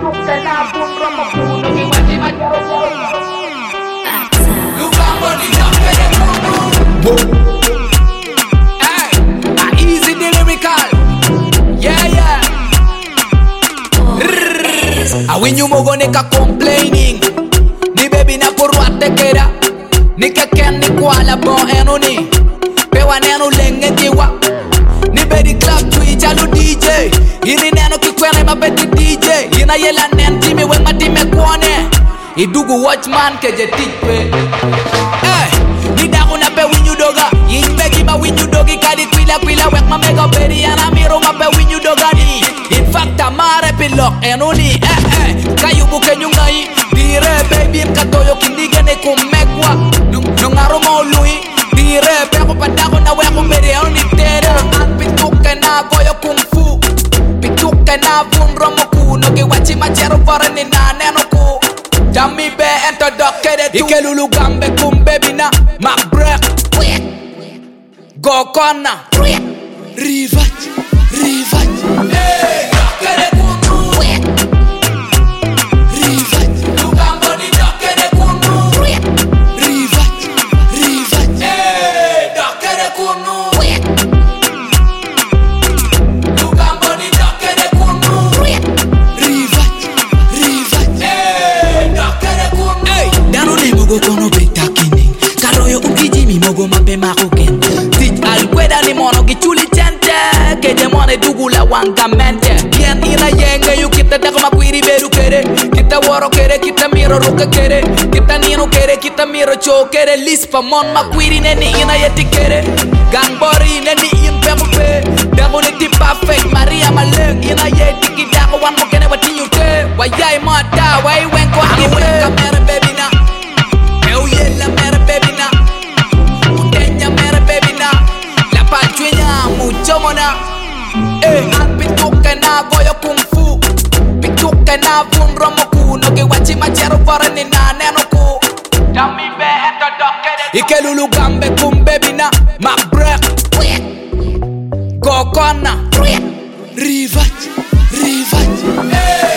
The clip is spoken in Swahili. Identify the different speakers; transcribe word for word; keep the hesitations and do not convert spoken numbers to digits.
Speaker 1: Easy the lyrical. Yeah, yeah. I win you mogo nika complaining. Ni baby na kurwate kera. Nika ken ni kwala bon eno ni. Pewa neno lenge tiwa. Ni baby club twitch alu D J. Ini neno kikwene mabeti D J. Ina yela nen time we matime kwane. Idugu watchman keje tikpe. Hey, ni dago na pe winyu doga. Yin begi ma winyu dogi kadi kwila kwila wek ma mega beri ana miro ma pe winyu doga ni. In fact amare pilok enoni. Eh eh, kayu buke nyungai. Dire baby mkatoyo kindige ne kumekwa. Nungaro mo lui. Dire peko padago na weko beri enoni tere. An pituke na goyo kung fu. Pituke na vunro moku. Nogi wachi machero fore ni na neno ku. Jammy be ento dokere tu. Ike lulu gambe kum baby na ma break. Go kona Rivat, rivat. Hey, dokere kunu Rivat. Lugambo ni dokere kunu Rivat, rivat. Hey, dokere kunu Lugambo ni dokere kunu Rivat, rivat. Hey, dokere kunu. Hey, dano ne mogo kono betakini. Karoyo ukiji mi mogo mape makuken. Alkweda ni mono gichuli chente. Keje mone dugu la wanga mente. Bien ina yenge yu kita dako makwiri beru kere. Kita woro kere, kita miro ruka kere. Kita nino kere, kita miro cho kere. Lispa mon makwiri neni ina yeti kere. Gangbori neni in pemu pe. Dako ni tim perfect, Maria maleng. Ina yeti ki dako wan mo kene wati yu te. Wayay mata, way wenko angiwe. Kamera baby na. Eu yella mera baby na. Udenya mera baby na. La pachuenya mucho mona. Eh, an pituke na goyo kung fu. Pituke na vunro moku. Nogi wachi machero fore ni na neno ku. Jammy be ento dokere tu. Ike lulu gambe kum baby na ma break. Go kona Rivat, rivat.